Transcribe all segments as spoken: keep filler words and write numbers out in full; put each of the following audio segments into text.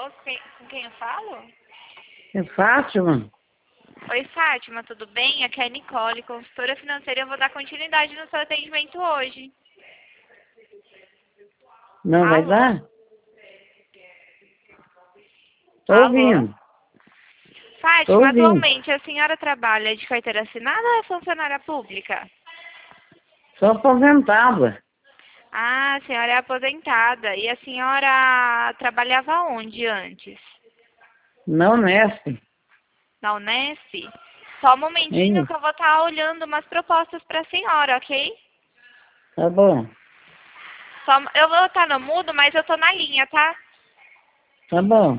Alô, quem- com quem eu falo? É Fátima? Oi, Fátima, tudo bem? Aqui é a Nicole, consultora financeira. Eu vou dar continuidade no seu atendimento hoje. Não vai Alô? dar? Tô Alô? ouvindo. Tô Fátima, ouvindo. atualmente a senhora trabalha de carteira assinada ou é funcionária pública? Sou aposentada. Ah, a senhora é aposentada. E a senhora trabalhava onde antes? Não nesse. Na Unesp? Só um momentinho Hein? que eu vou estar olhando umas propostas para a senhora, ok? Tá bom. Só, eu vou estar no mudo, mas eu tô na linha, tá? Tá bom.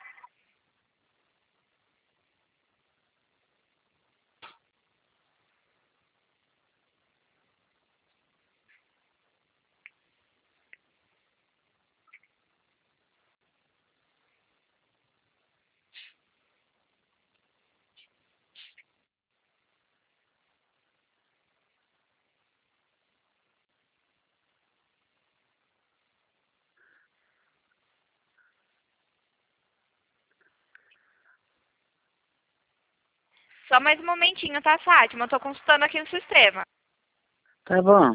Só mais um momentinho, tá, Fátima? Eu tô consultando aqui no sistema. Tá bom.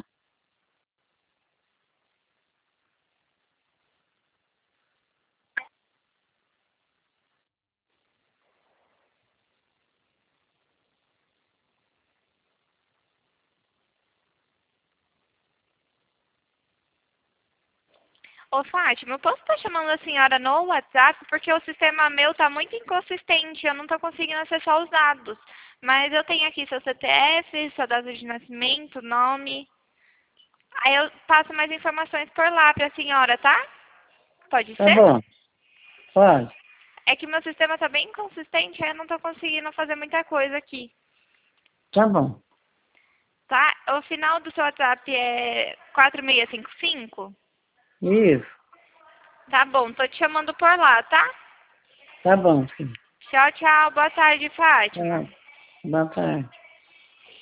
Ô, Fátima, eu posso estar chamando a senhora no WhatsApp porque o sistema meu tá muito inconsistente, eu não tô conseguindo acessar os dados. Mas eu tenho aqui seu C P F, sua data de nascimento, nome. Aí eu passo mais informações por lá pra senhora, tá? Pode Tá ser? bom. Pode. É que meu sistema tá bem inconsistente, aí eu não tô conseguindo fazer muita coisa aqui. Tá bom. Tá? O final do seu WhatsApp é quatro seis cinco cinco? Isso. Tá bom, tô te chamando por lá, tá? Tá bom, filho. Tchau, tchau. Boa tarde, Fátima. Tá. Boa tarde.